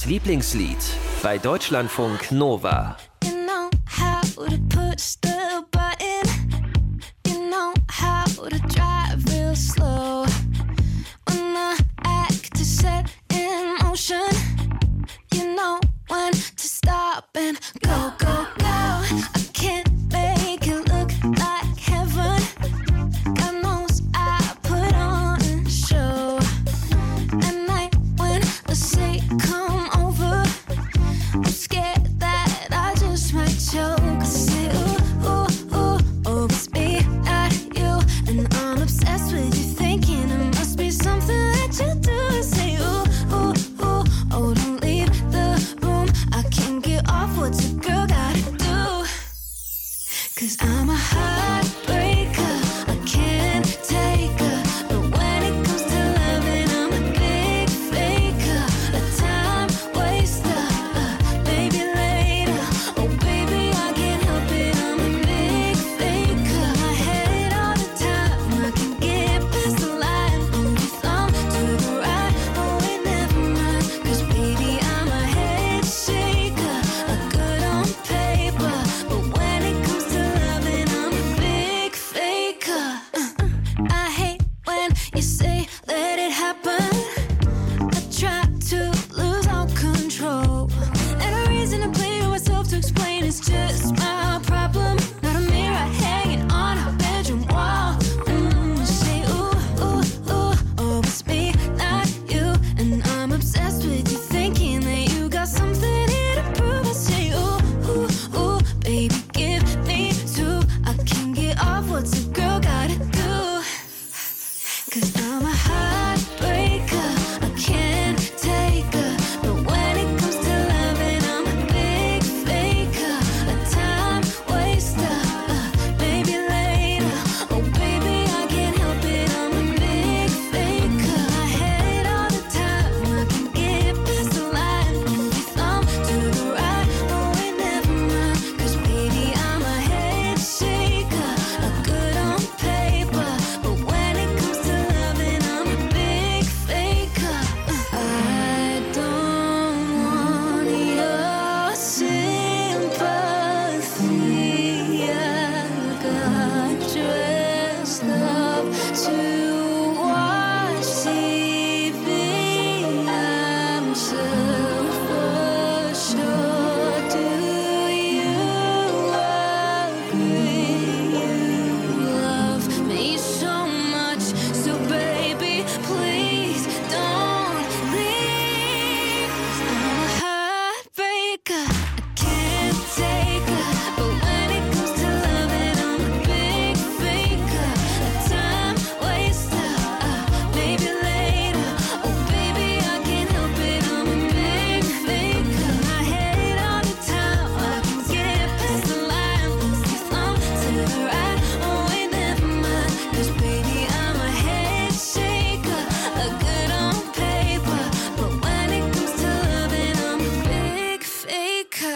Lieblingslied bei Deutschlandfunk Nova. You know how to push the button. You know how to drive real slow. When the act is set in motion, you know when to stop and go, go, go. I can't make it look like heaven. God knows I put on a show. At night when I say come over, I'm scared that I just might choke. I say ooh, ooh, ooh, oh, it's me, not you. And I'm obsessed with you, thinking it must be something that you do. I say ooh, ooh, ooh, oh, don't leave the room. I can't get off, what's a girl gotta do? 'Cause I'm